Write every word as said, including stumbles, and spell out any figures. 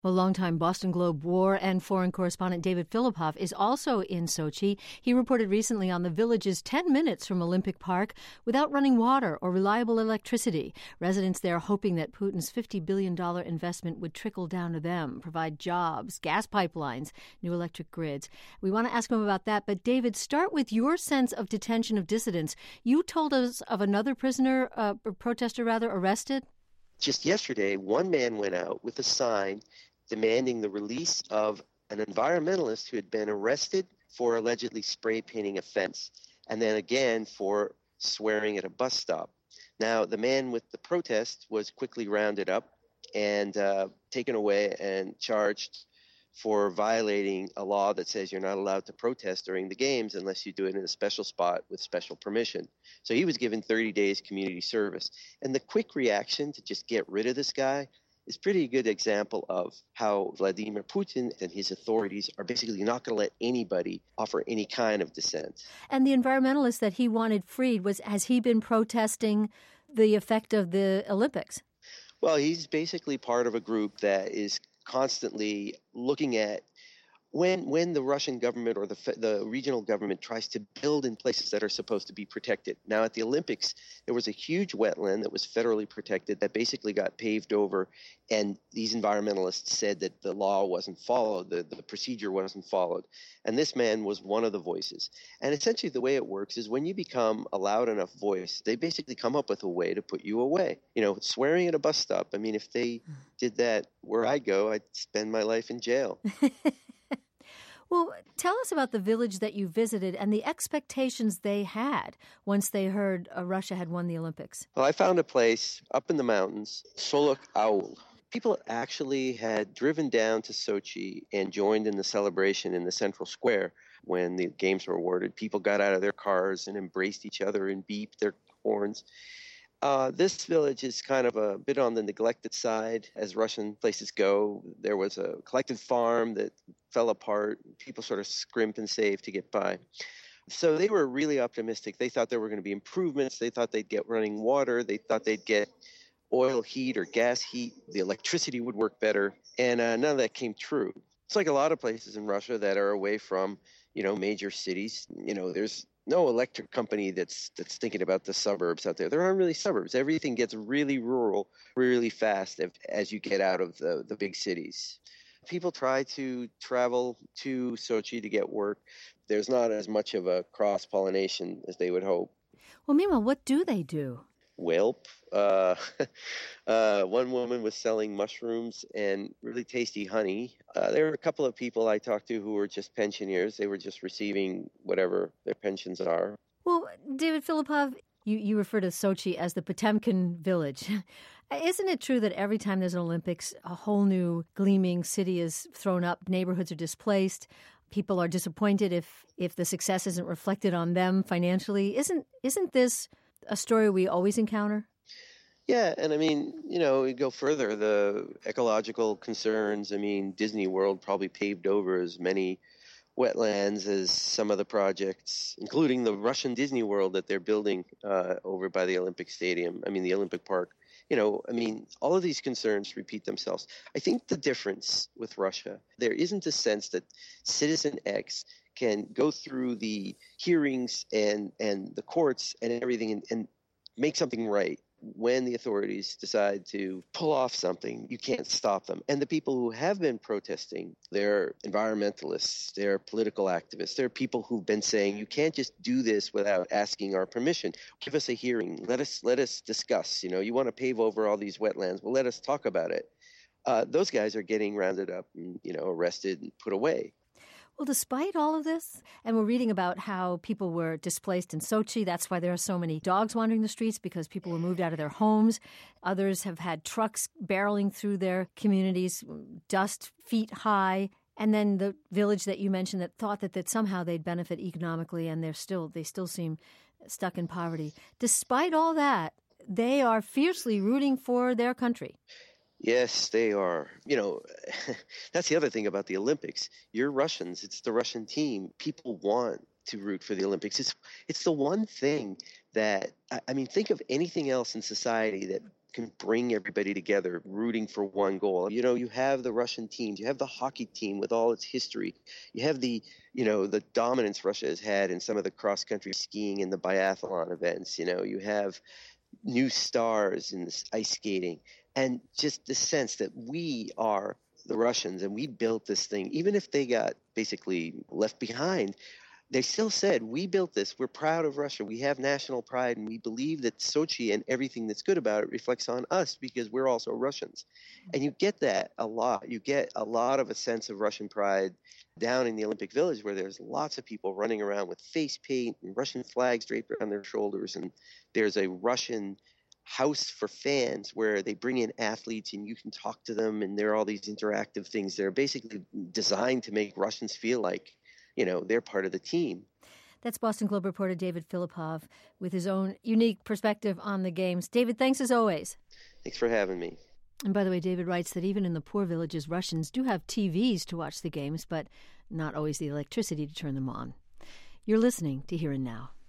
Well, longtime Boston Globe war and foreign correspondent David Philipov is also in Sochi. He reported recently on the village's ten minutes from Olympic Park without running water or reliable electricity. Residents there hoping that Putin's fifty billion dollars investment would trickle down to them, provide jobs, gas pipelines, new electric grids. We want to ask him about that. But, David, start with your sense of detention of dissidents. You told us of another prisoner, uh, or protester rather, arrested? Just yesterday, one man went out with a sign demanding the release of an environmentalist who had been arrested for allegedly spray painting a fence, and then again for swearing at a bus stop. Now, the man with the protest was quickly rounded up and uh, taken away and charged for violating a law that says you're not allowed to protest during the games unless you do it in a special spot with special permission. So he was given thirty days community service. And the quick reaction to just get rid of this guy is pretty good example of how Vladimir Putin and his authorities are basically not going to let anybody offer any kind of dissent. And the environmentalist that he wanted freed, was has he been protesting the effect of the Olympics? Well, he's basically part of a group that is constantly looking at when when the Russian government or the the regional government tries to build in places that are supposed to be protected. Now, at the Olympics, there was a huge wetland that was federally protected that basically got paved over, and these environmentalists said that the law wasn't followed, the, the procedure wasn't followed. And this man was one of the voices. And essentially the way it works is when you become a loud enough voice, they basically come up with a way to put you away. You know, swearing at a bus stop, I mean, if they did that where I go, I'd spend my life in jail. Well, tell us about the village that you visited and the expectations they had once they heard uh, Russia had won the Olympics. Well, I found a place up in the mountains, Solok Aul. People actually had driven down to Sochi and joined in the celebration in the central square when the games were awarded. People got out of their cars and embraced each other and beeped their horns. Uh, this village is kind of a bit on the neglected side as Russian places go. There was a collected farm that fell apart. People sort of scrimp and save to get by. So they were really optimistic. They thought there were going to be improvements. They thought they'd get running water. They thought they'd get oil heat or gas heat. The electricity would work better. And uh, none of that came true. It's like a lot of places in Russia that are away from, you know, major cities. You know, there's no electric company that's that's thinking about the suburbs out there. There aren't really suburbs. Everything gets really rural really fast if, as you get out of the, the big cities. People try to travel to Sochi to get work. There's not as much of a cross-pollination as they would hope. Well, meanwhile, what do they do? Welp. Uh, uh, one woman was selling mushrooms and really tasty honey. Uh, there were a couple of people I talked to who were just pensioners. They were just receiving whatever their pensions are. Well, David Philipov, you, you refer to Sochi as the Potemkin village. Isn't it true that every time there's an Olympics, a whole new gleaming city is thrown up, neighborhoods are displaced, people are disappointed if, if the success isn't reflected on them financially? Isn't isn't this a story we always encounter? Yeah, and I mean, you know, we go further, the ecological concerns. I mean, Disney World probably paved over as many wetlands as some of the projects, including the Russian Disney World that they're building uh, over by the Olympic Stadium, I mean, the Olympic Park. You know, I mean, all of these concerns repeat themselves. I think the difference with Russia, there isn't a sense that Citizen X can go through the hearings and, and the courts and everything and, and make something right. When the authorities decide to pull off something, you can't stop them. And the people who have been protesting, they're environmentalists, they're political activists, they're people who've been saying, you can't just do this without asking our permission. Give us a hearing. Let us let us discuss. You know, you want to pave over all these wetlands. Well, let us talk about it. Uh, those guys are getting rounded up and, you know, arrested and put away. Well, despite all of this, and we're reading about how people were displaced in Sochi. That's why there are so many dogs wandering the streets, because people were moved out of their homes. Others have had trucks barreling through their communities, dust feet high. And then the village that you mentioned that thought that, that somehow they'd benefit economically, and they're still they still seem stuck in poverty. Despite all that, they are fiercely rooting for their country. Yes, they are. You know, that's the other thing about the Olympics. You're Russians. It's the Russian team. People want to root for the Olympics. It's it's the one thing that, I mean, think of anything else in society that can bring everybody together, rooting for one goal. You know, you have the Russian teams, you have the hockey team with all its history, you have the, you know, the dominance Russia has had in some of the cross-country skiing and the biathlon events. You know, you have new stars in this ice skating, and just the sense that we are the Russians and we built this thing, even if they got basically left behind. They still said, we built this. We're proud of Russia. We have national pride, and we believe that Sochi and everything that's good about it reflects on us because we're also Russians. And you get that a lot. You get a lot of a sense of Russian pride down in the Olympic Village, where there's lots of people running around with face paint and Russian flags draped on their shoulders. And there's a Russian house for fans where they bring in athletes and you can talk to them. And there are all these interactive things that are basically designed to make Russians feel like, you know, they're part of the team. That's Boston Globe reporter David Filipov with his own unique perspective on the games. David, thanks as always. Thanks for having me. And by the way, David writes that even in the poor villages, Russians do have T Vs to watch the games, but not always the electricity to turn them on. You're listening to Here and Now.